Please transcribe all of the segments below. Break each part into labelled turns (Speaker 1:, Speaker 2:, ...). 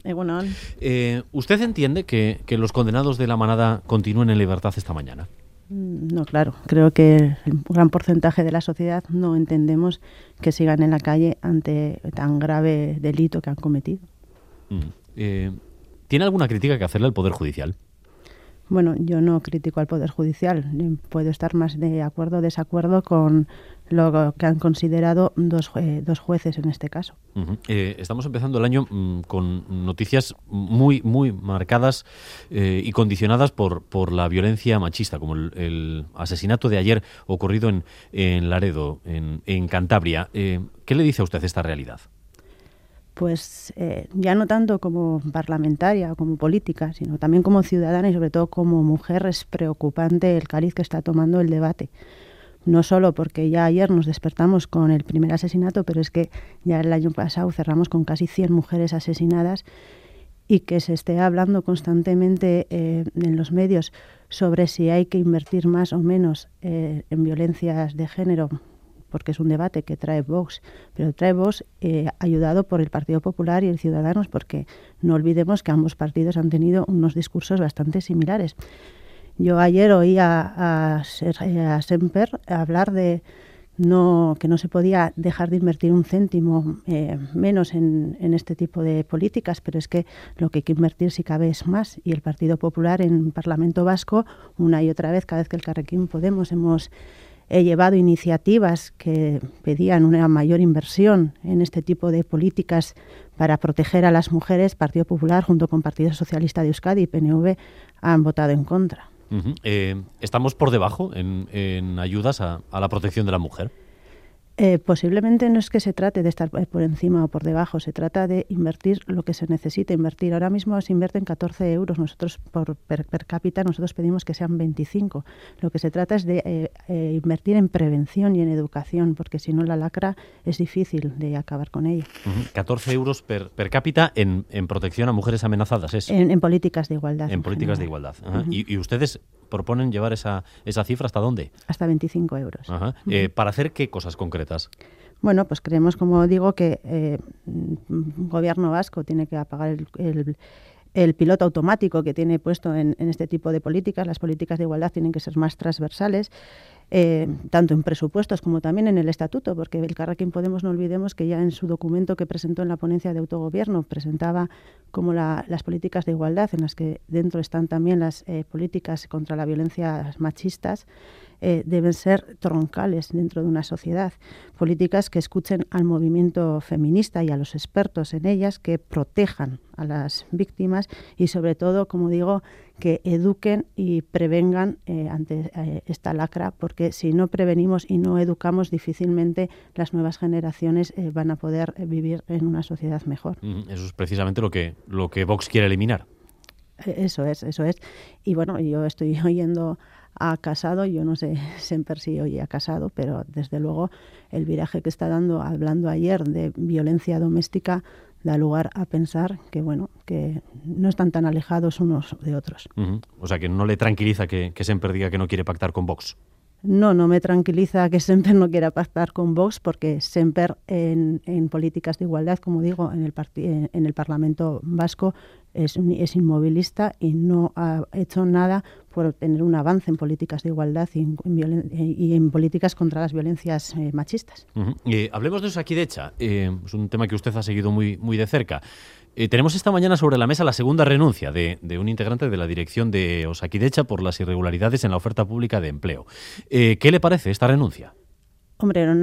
Speaker 1: Egunon.
Speaker 2: ¿Usted entiende que los condenados de La Manada continúen en libertad esta mañana?
Speaker 1: No, claro. Creo que un gran porcentaje de la sociedad no entendemos que sigan en la calle ante tan grave delito que han cometido.
Speaker 2: ¿Tiene alguna crítica que hacerle al Poder Judicial?
Speaker 1: Bueno, yo no critico al Poder Judicial. Puedo estar más de acuerdo o desacuerdo con lo que han considerado dos jueces en este caso.
Speaker 2: Estamos empezando el año con noticias muy marcadas y condicionadas por la violencia machista, como el asesinato de ayer ocurrido en Laredo, en Cantabria. ¿Qué le dice a usted esta realidad?
Speaker 1: Pues ya no tanto como parlamentaria o como política, sino también como ciudadana y sobre todo como mujer, es preocupante el cariz que está tomando el debate. No solo porque ya ayer nos despertamos con el primer asesinato, pero es que ya el año pasado cerramos con casi 100 mujeres asesinadas y que se esté hablando constantemente en los medios sobre si hay que invertir más o menos en violencias de género, porque es un debate que trae Vox, pero trae Vox ayudado por el Partido Popular y el Ciudadanos, porque no olvidemos que ambos partidos han tenido unos discursos bastante similares. Yo ayer oí a Semper hablar de que no se podía dejar de invertir un céntimo menos en este tipo de políticas, pero es que lo que hay que invertir si cabe es más. Y el Partido Popular en el Parlamento Vasco, una y otra vez, cada vez que el Elkarrekin Podemos he llevado iniciativas que pedían una mayor inversión en este tipo de políticas para proteger a las mujeres. Partido Popular, junto con Partido Socialista de Euskadi y PNV, han votado en contra.
Speaker 2: ¿Estamos por debajo en ayudas a la protección de la mujer?
Speaker 1: Posiblemente no es que se trate de estar por encima o por debajo, se trata de invertir lo que se necesita invertir. Ahora mismo se invierten 14 euros, nosotros per cápita nosotros pedimos que sean 25. Lo que se trata es de invertir en prevención y en educación, porque si no la lacra es difícil de acabar con ella.
Speaker 2: 14 euros per cápita en protección a mujeres amenazadas, ¿es?
Speaker 1: En políticas de igualdad.
Speaker 2: En políticas de igualdad. ¿Y ustedes proponen llevar esa cifra hasta dónde?
Speaker 1: Hasta 25 euros.
Speaker 2: ¿Para hacer qué cosas concretas?
Speaker 1: Bueno, pues creemos, como digo, que un gobierno vasco tiene que apagar el piloto automático que tiene puesto en este tipo de políticas. Las políticas de igualdad tienen que ser más transversales, tanto en presupuestos como también en el estatuto, porque el Elkarrekin Podemos, no olvidemos que ya en su documento que presentó en la ponencia de autogobierno presentaba como las políticas de igualdad, en las que dentro están también las políticas contra la violencia machistas, deben ser troncales dentro de una sociedad. Políticas que escuchen al movimiento feminista y a los expertos en ellas, que protejan a las víctimas y sobre todo, como digo, que eduquen y prevengan ante esta lacra, porque si no prevenimos y no educamos, difícilmente las nuevas generaciones van a poder vivir en una sociedad mejor.
Speaker 2: Eso es precisamente lo que Vox quiere eliminar.
Speaker 1: Eso es. Y bueno, yo estoy oyendo a Casado, yo no sé siempre si oye a Casado, pero desde luego el viraje que está hablando ayer de violencia doméstica, da lugar a pensar que que no están tan alejados unos de otros.
Speaker 2: O sea, que no le tranquiliza que Semper diga que no quiere pactar con Vox.
Speaker 1: No me tranquiliza que Semper no quiera pactar con Vox, porque Semper en políticas de igualdad, como digo, en el Parlamento Vasco es inmovilista y no ha hecho nada por tener un avance en políticas de igualdad y en políticas contra las violencias machistas.
Speaker 2: Hablemos de Osakidetza. Es un tema que usted ha seguido muy de cerca. Tenemos esta mañana sobre la mesa la segunda renuncia de un integrante de la dirección de Osakidetza por las irregularidades en la oferta pública de empleo. ¿Qué le parece esta renuncia?
Speaker 1: Hombre, era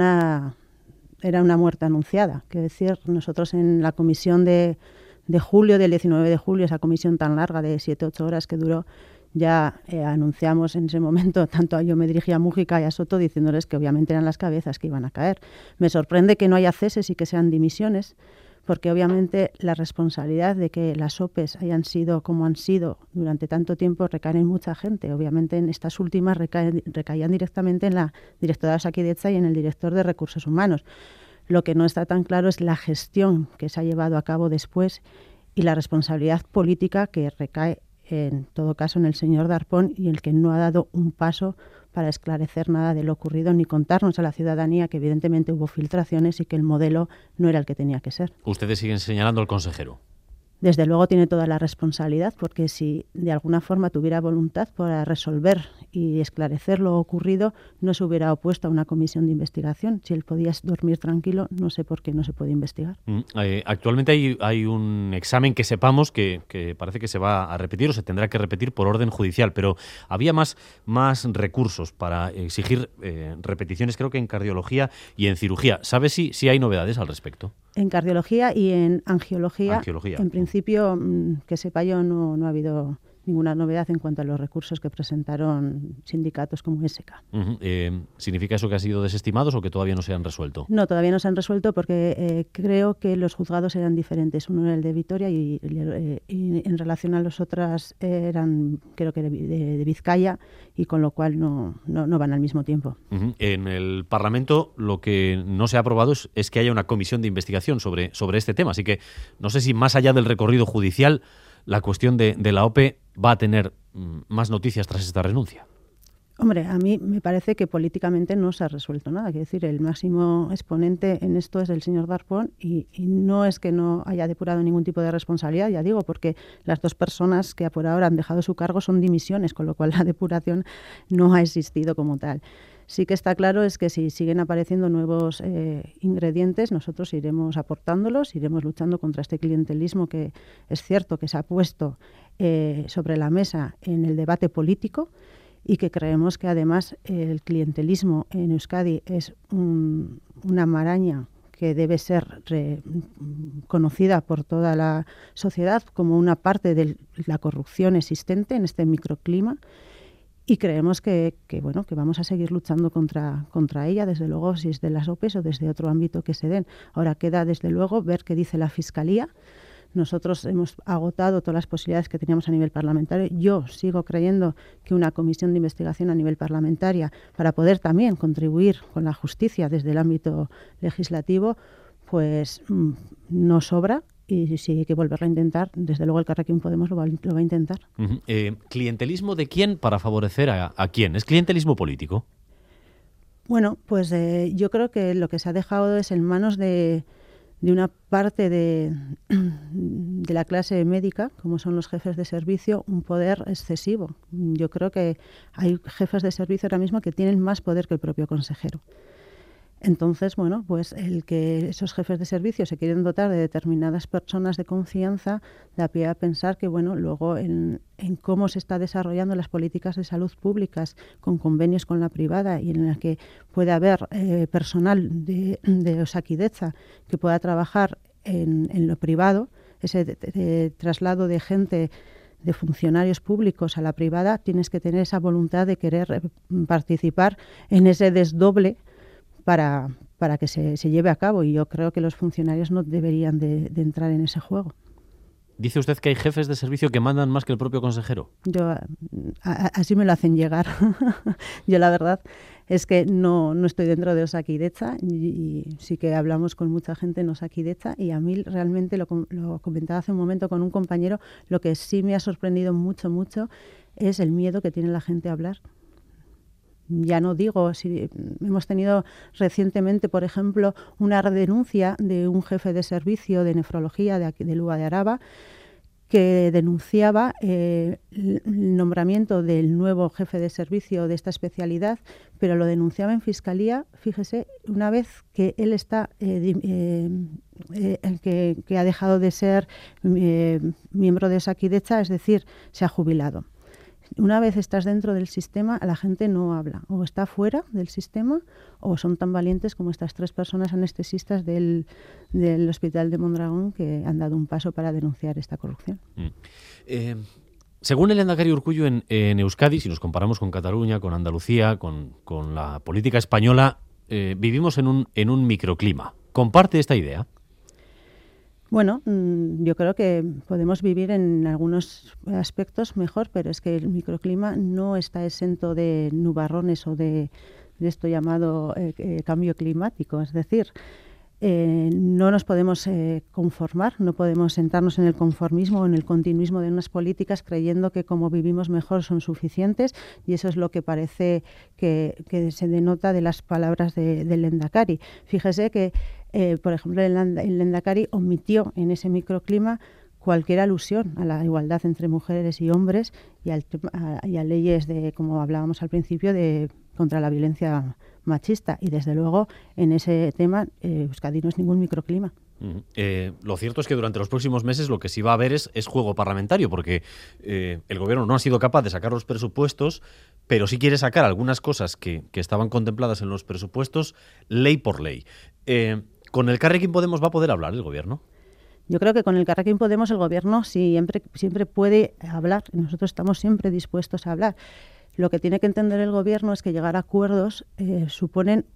Speaker 1: una muerte anunciada. Quiero decir, nosotros en la comisión de julio, del 19 de julio, esa comisión tan larga de 7-8 horas que duró, ya anunciamos en ese momento, tanto yo me dirigí a Mújica y a Soto, diciéndoles que obviamente eran las cabezas que iban a caer. Me sorprende que no haya ceses y que sean dimisiones, porque obviamente la responsabilidad de que las OPEs hayan sido como han sido durante tanto tiempo recae en mucha gente. Obviamente en estas últimas recaían directamente en la directora de Osakidetza y en el director de Recursos Humanos. Lo que no está tan claro es la gestión que se ha llevado a cabo después y la responsabilidad política que recae en todo caso en el señor Darpón, y el que no ha dado un paso para esclarecer nada de lo ocurrido ni contarnos a la ciudadanía que evidentemente hubo filtraciones y que el modelo no era el que tenía que ser.
Speaker 2: Ustedes siguen señalando al consejero.
Speaker 1: Desde luego tiene toda la responsabilidad, porque si de alguna forma tuviera voluntad para resolver y esclarecer lo ocurrido, no se hubiera opuesto a una comisión de investigación. Si él podía dormir tranquilo, no sé por qué no se puede investigar.
Speaker 2: Actualmente hay un examen que sepamos que parece que se va a repetir o se tendrá que repetir por orden judicial, pero había más recursos para exigir repeticiones, creo que en cardiología y en cirugía. ¿Sabes si hay novedades al respecto?
Speaker 1: En cardiología y en angiología. En principio, que sepa yo, no ha habido ninguna novedad en cuanto a los recursos que presentaron sindicatos como ESK.
Speaker 2: ¿Significa eso que han sido desestimados o que todavía no se han resuelto?
Speaker 1: No, todavía no se han resuelto porque creo que los juzgados eran diferentes. Uno era el de Vitoria y en relación a los otros eran, creo que de Vizcaya, y con lo cual no van al mismo tiempo.
Speaker 2: En el Parlamento lo que no se ha aprobado es que haya una comisión de investigación sobre este tema. Así que no sé si más allá del recorrido judicial la cuestión de la OPE va a tener más noticias tras esta renuncia.
Speaker 1: Hombre, a mí me parece que políticamente no se ha resuelto nada. Quiero decir, el máximo exponente en esto es el señor Darpón y no es que no haya depurado ningún tipo de responsabilidad, ya digo, porque las dos personas que por ahora han dejado su cargo son dimisiones, con lo cual la depuración no ha existido como tal. Sí que está claro es que si siguen apareciendo nuevos ingredientes, nosotros iremos aportándolos, iremos luchando contra este clientelismo que es cierto que se ha puesto sobre la mesa en el debate político, y que creemos que además el clientelismo en Euskadi es una maraña que debe ser conocida por toda la sociedad como una parte de la corrupción existente en este microclima, y creemos que vamos a seguir luchando contra ella, desde luego, si es de las OPEs o desde otro ámbito que se den. Ahora queda, desde luego, ver qué dice la Fiscalía. Nosotros hemos agotado todas las posibilidades que teníamos a nivel parlamentario. Yo sigo creyendo que una comisión de investigación a nivel parlamentaria, para poder también contribuir con la justicia desde el ámbito legislativo, pues no sobra. Y si hay que volverlo a intentar, desde luego el Carrequín Podemos lo va a intentar.
Speaker 2: ¿Clientelismo de quién para favorecer a quién? ¿Es clientelismo político?
Speaker 1: Bueno, pues yo creo que lo que se ha dejado es en manos de una parte de la clase médica, como son los jefes de servicio, un poder excesivo. Yo creo que hay jefes de servicio ahora mismo que tienen más poder que el propio consejero. Entonces, bueno, pues el que esos jefes de servicio se quieren dotar de determinadas personas de confianza da pie a pensar que, bueno, luego en cómo se está desarrollando las políticas de salud públicas con convenios con la privada y en la que puede haber personal de Osakidetza que pueda trabajar en lo privado, ese traslado de gente, de funcionarios públicos a la privada, tienes que tener esa voluntad de querer participar en ese desdoble para que se lleve a cabo, y yo creo que los funcionarios no deberían de entrar en ese juego.
Speaker 2: ¿Dice usted que hay jefes de servicio que mandan más que el propio consejero?
Speaker 1: Así me lo hacen llegar. Yo la verdad es que no estoy dentro de Osakidetza y sí que hablamos con mucha gente en Osakidetza, y a mí realmente, lo comentaba hace un momento con un compañero, lo que sí me ha sorprendido mucho es el miedo que tiene la gente a hablar. Ya no digo, si hemos tenido recientemente, por ejemplo, una denuncia de un jefe de servicio de nefrología de aquí, de Luga de Araba, que denunciaba el nombramiento del nuevo jefe de servicio de esta especialidad, pero lo denunciaba en Fiscalía, fíjese, una vez que él está que ha dejado de ser miembro de Osakidetza, es decir, se ha jubilado. Una vez estás dentro del sistema, la gente no habla. O está fuera del sistema o son tan valientes como estas 3 personas anestesistas del Hospital de Mondragón que han dado un paso para denunciar esta corrupción.
Speaker 2: Según el lehendakari Urkullu, en Euskadi, si nos comparamos con Cataluña, con Andalucía, con la política española, vivimos en un microclima. ¿Comparte esta idea?
Speaker 1: Bueno, yo creo que podemos vivir en algunos aspectos mejor, pero es que el microclima no está exento de nubarrones o de esto llamado cambio climático. Es decir, no nos podemos conformar, no podemos sentarnos en el conformismo o en el continuismo de unas políticas creyendo que como vivimos mejor son suficientes, y eso es lo que parece que se denota de las palabras del lehendakari. Fíjese que por ejemplo, el lehendakari omitió en ese microclima cualquier alusión a la igualdad entre mujeres y hombres y a leyes de, como hablábamos al principio, de contra la violencia machista. Y desde luego en ese tema Euskadi no es ningún microclima.
Speaker 2: Lo cierto es que durante los próximos meses lo que sí va a haber es juego parlamentario, porque el gobierno no ha sido capaz de sacar los presupuestos, pero sí quiere sacar algunas cosas que estaban contempladas en los presupuestos ley por ley. ¿Con el Elkarrekin Podemos va a poder hablar el gobierno?
Speaker 1: Yo creo que con el Elkarrekin Podemos el gobierno siempre puede hablar. Nosotros estamos siempre dispuestos a hablar. Lo que tiene que entender el gobierno es que llegar a acuerdos suponen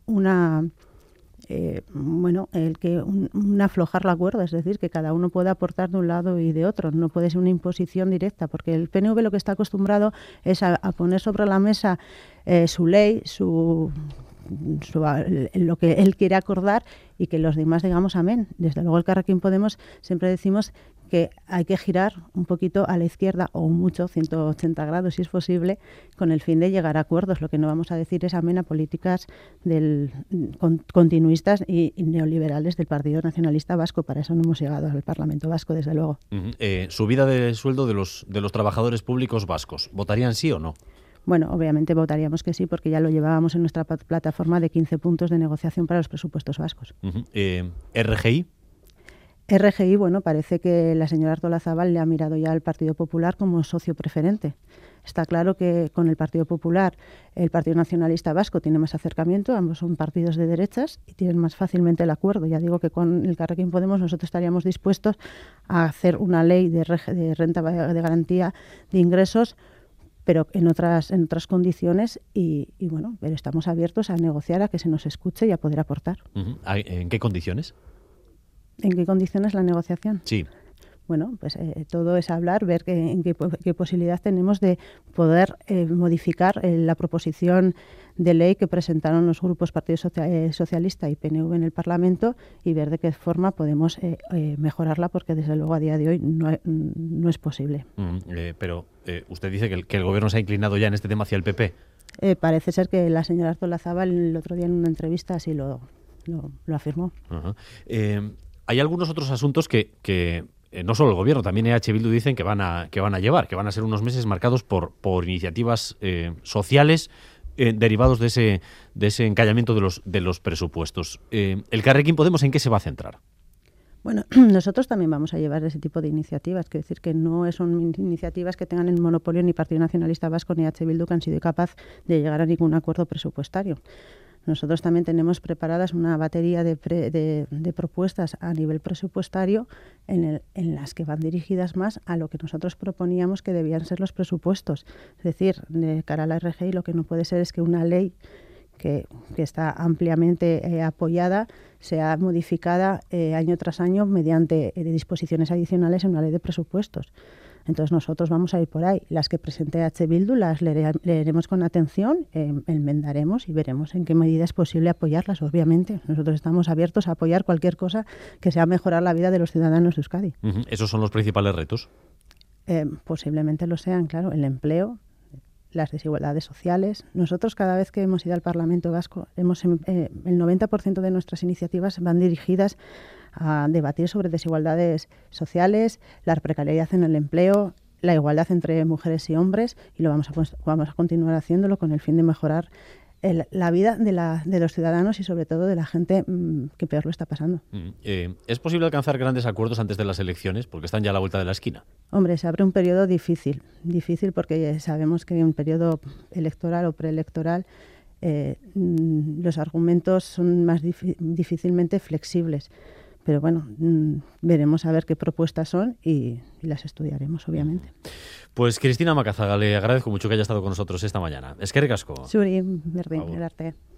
Speaker 1: un aflojar la cuerda, es decir, que cada uno pueda aportar de un lado y de otro. No puede ser una imposición directa, porque el PNV lo que está acostumbrado es a poner sobre la mesa su ley, lo que él quiere acordar y que los demás digamos amén. Desde luego el Elkarrekin Podemos siempre decimos que hay que girar un poquito a la izquierda o mucho, 180 grados si es posible, con el fin de llegar a acuerdos. Lo que no vamos a decir es amén a políticas continuistas y neoliberales del Partido Nacionalista Vasco. Para eso no hemos llegado al Parlamento Vasco, desde luego.
Speaker 2: Subida de sueldo de los trabajadores públicos vascos. ¿Votarían sí o no?
Speaker 1: Bueno, obviamente votaríamos que sí, porque ya lo llevábamos en nuestra plataforma de 15 puntos de negociación para los presupuestos vascos.
Speaker 2: ¿RGI?
Speaker 1: RGI, bueno, parece que la señora Artolazabal le ha mirado ya al Partido Popular como socio preferente. Está claro que con el Partido Popular, el Partido Nacionalista Vasco tiene más acercamiento, ambos son partidos de derechas y tienen más fácilmente el acuerdo. Ya digo que con el Elkarrekin Podemos nosotros estaríamos dispuestos a hacer una ley de renta de garantía de ingresos, pero en otras condiciones y bueno, pero estamos abiertos a negociar, a que se nos escuche y a poder aportar.
Speaker 2: ¿En qué condiciones?
Speaker 1: ¿En qué condiciones la negociación?
Speaker 2: Sí.
Speaker 1: Bueno, pues todo es hablar, ver en qué posibilidad tenemos de poder modificar la proposición de ley que presentaron los grupos Partido Socialista y PNV en el Parlamento y ver de qué forma podemos mejorarla, porque desde luego a día de hoy no es posible.
Speaker 2: Pero usted dice que el gobierno se ha inclinado ya en este tema hacia el PP.
Speaker 1: Parece ser que la señora Artolazabal el otro día en una entrevista así lo afirmó.
Speaker 2: Hay algunos otros asuntos que no solo el gobierno, también EH Bildu dicen que van a ser unos meses marcados por iniciativas sociales derivados de ese encallamiento de los presupuestos. ¿El Elkarrekin Podemos en qué se va a centrar?
Speaker 1: Bueno, nosotros también vamos a llevar ese tipo de iniciativas, quiero decir que no son iniciativas que tengan el monopolio ni Partido Nacionalista Vasco ni EH Bildu, que han sido capaz de llegar a ningún acuerdo presupuestario. Nosotros también tenemos preparadas una batería de propuestas a nivel presupuestario en las que van dirigidas más a lo que nosotros proponíamos que debían ser los presupuestos. Es decir, de cara a la RGI lo que no puede ser es que una ley que está ampliamente apoyada sea modificada año tras año mediante disposiciones adicionales en una ley de presupuestos. Entonces nosotros vamos a ir por ahí. Las que presente EH Bildu las leeremos con atención, enmendaremos y veremos en qué medida es posible apoyarlas, obviamente. Nosotros estamos abiertos a apoyar cualquier cosa que sea mejorar la vida de los ciudadanos de Euskadi.
Speaker 2: ¿Esos son los principales retos?
Speaker 1: Posiblemente lo sean, claro. El empleo, las desigualdades sociales. Nosotros cada vez que hemos ido al Parlamento Vasco, el 90% de nuestras iniciativas van dirigidas a debatir sobre desigualdades sociales, la precariedad en el empleo, la igualdad entre mujeres y hombres, y lo vamos a continuar haciéndolo con el fin de mejorar la vida de los ciudadanos y sobre todo de la gente que peor lo está pasando.
Speaker 2: ¿Es posible alcanzar grandes acuerdos antes de las elecciones? Porque están ya a la vuelta de la esquina.
Speaker 1: Hombre, se abre un periodo difícil porque sabemos que en un periodo electoral o preelectoral los argumentos son más difícilmente flexibles. Pero bueno, veremos a ver qué propuestas son y las estudiaremos, obviamente.
Speaker 2: Pues Cristina Macazaga, le agradezco mucho que haya estado con nosotros esta mañana. Eskerrik asko.
Speaker 1: Zuri, berdin, arte.